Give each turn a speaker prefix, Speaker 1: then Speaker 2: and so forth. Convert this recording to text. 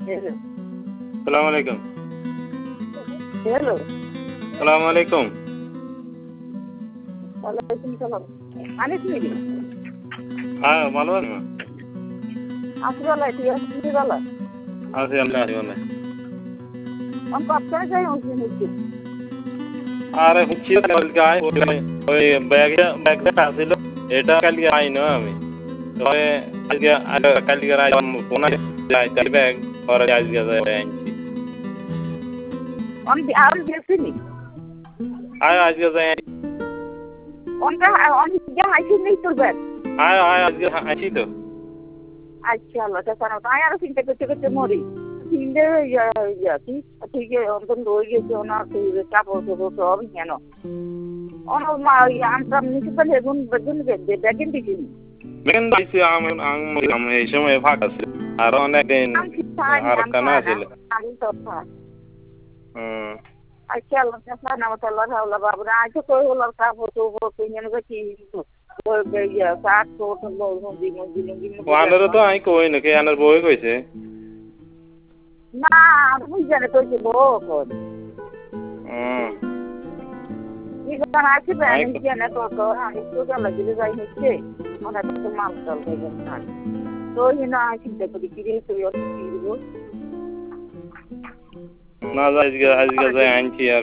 Speaker 1: Hello.
Speaker 2: Assalamu alaikum.
Speaker 1: Hello.
Speaker 2: Assalamu alaikum.
Speaker 1: Walaikum salam. Anis mili.
Speaker 2: হ্যাঁ ভালো আছেন?
Speaker 1: Aswala ti aswala.
Speaker 2: আছি আল্লাহ আল্লাহ।
Speaker 1: On kapsa jai hoji.
Speaker 2: আরে হচ্ছি গায় ওই ব্যাগটা ছিল এটা কালকে আই না আমি তবে আজকে কালকে আই ফোন যাই তাই ব্যাগ পরে আজকে যাই আনছি
Speaker 1: On besini.
Speaker 2: আজকে যাই
Speaker 1: On ja haisi nei turban.
Speaker 2: আজকে আছি তো
Speaker 1: Acha Allah ta sana ta yar sinte kote mori. Sinde ya ti ke on doi ge ona tu ta po so কেন ono ma am municipal hegun bedun ge begin digin.
Speaker 2: বেগন দিছি আম এই সময় ফাঁকা ছিল আর অনেক দিন আর কানা ছিল
Speaker 1: Acha Allah ta sana wa Allah babra acha koi holar ka photo nyen ga ki ওই বেয়া সাত তো দিন
Speaker 2: ওয়ানের তো আই কই নাকি আনার বই কইছে
Speaker 1: না আমি জানে কইছে বকত ইগা আছে ব্যান জানে তো আমি তো লাগিলে যাই হচ্ছে ওনা তো মাল চল দেন না তো হিনা চিন্তা করি কি রে তুই অত কি দিব
Speaker 2: না আজকে যাই আনছি আর